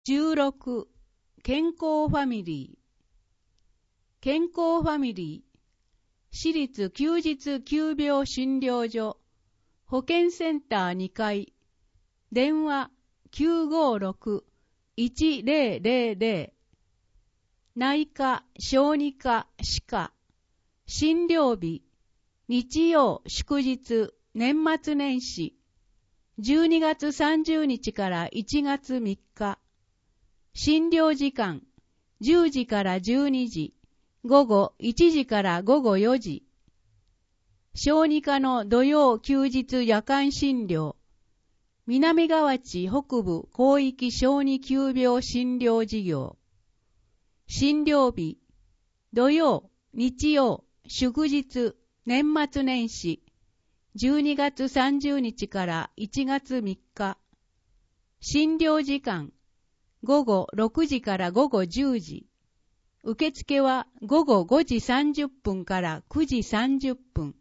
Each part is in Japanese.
16. 健康ファミリー。健康ファミリー。私立休日急病診療所。保健センター2階。電話 956-1000。内科、小児科、歯科。診療日。日曜、祝日、年末年始。12月30日から1月3日。診療時間、10時から12時、午後1時から午後4時。小児科の土曜休日夜間診療。南河内北部広域小児急病診療事業。診療日、土曜、日曜、祝日、年末年始。12月30日から1月3日。診療時間、午後6時から午後10時。受付は午後5時30分から9時30分。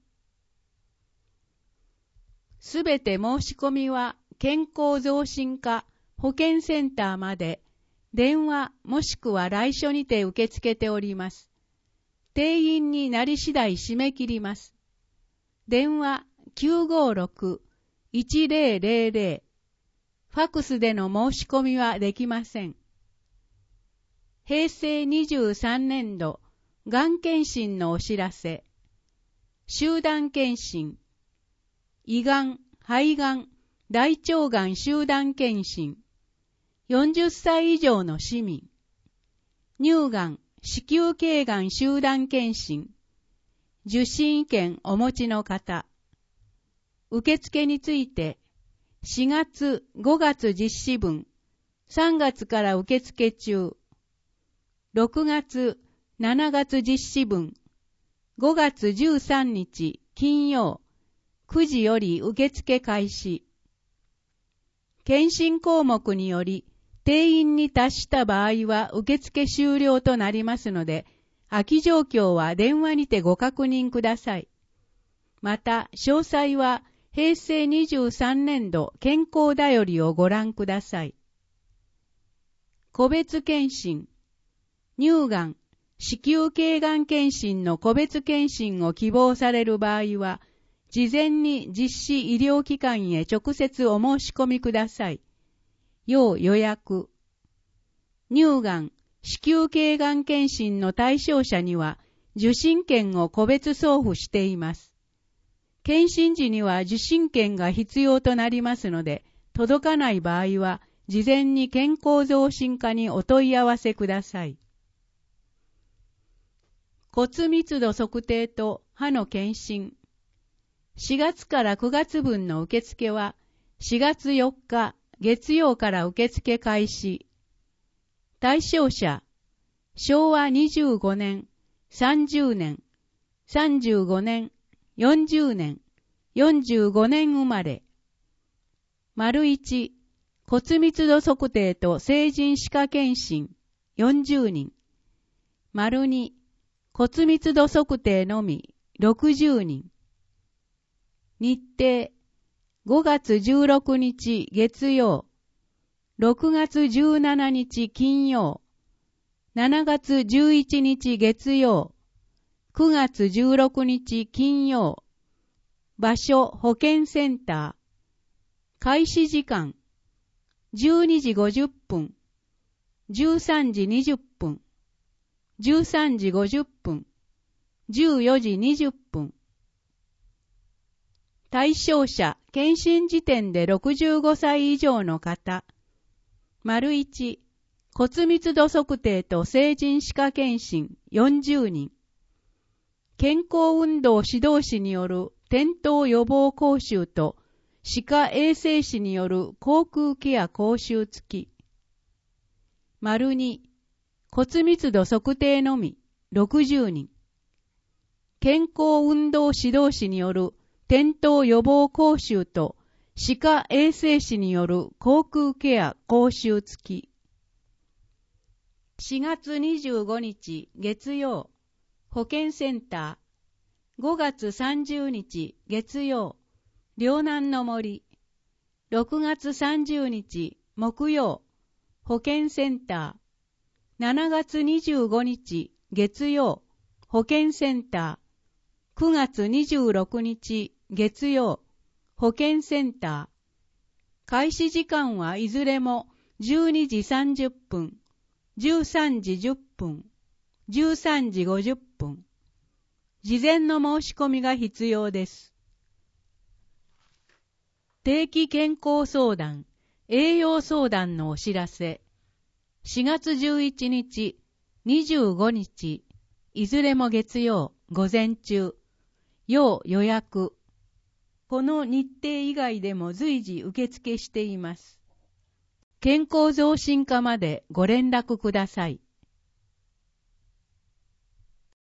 すべて申し込みは健康増進課保健センターまで電話もしくは来所にて受け付けております。定員になり次第締め切ります。電話956-1000。ファクスでの申し込みはできません。平成23年度、がん検診のお知らせ。集団検診。胃がん、肺がん、大腸がん集団検診。40歳以上の市民。乳がん、子宮頸がん集団検診。受診券お持ちの方。受付について、4月、5月実施分、3月から受付中、6月、7月実施分、5月13日金曜、9時より受付開始。検診項目により、定員に達した場合は受付終了となりますので、空き状況は電話にてご確認ください。また、詳細は、平成23年度健康だよりをご覧ください。個別検診。乳がん、子宮頸がん検診の個別検診を希望される場合は、事前に実施医療機関へ直接お申し込みください。要予約。乳がん、子宮頸がん検診の対象者には、受診券を個別送付しています。検診時には受診券が必要となりますので、届かない場合は、事前に健康増進課にお問い合わせください。骨密度測定と歯の検診。4月から9月分の受付は、4月4日月曜から受付開始。対象者、昭和25年、30年、35年、40年、45年生まれ。丸1、骨密度測定と成人歯科検診、40人。丸2、骨密度測定のみ、60人。日程、5月16日月曜、6月17日金曜、7月11日月曜、9月16日金曜。場所保健センター。開始時間。12時50分。13時20分。13時50分。14時20分。対象者、検診時点で65歳以上の方。丸1、骨密度測定と成人歯科検診40人。健康運動指導士による転倒予防講習と歯科衛生士による口腔ケア講習付き。丸2、骨密度測定のみ60人。健康運動指導士による転倒予防講習と歯科衛生士による口腔ケア講習付き。4月25日月曜、保健センター。5月30日月曜、両南の森。6月30日木曜、 保健センター。7月25日月曜、保健センター。9月26日月曜、保健センター。開始時間はいずれも12時30分、13時10分、13時50分。事前の申し込みが必要です。定期健康相談、栄養相談のお知らせ。4月11日、25日、いずれも月曜、午前中、要予約。この日程以外でも随時受付しています。健康増進課までご連絡ください。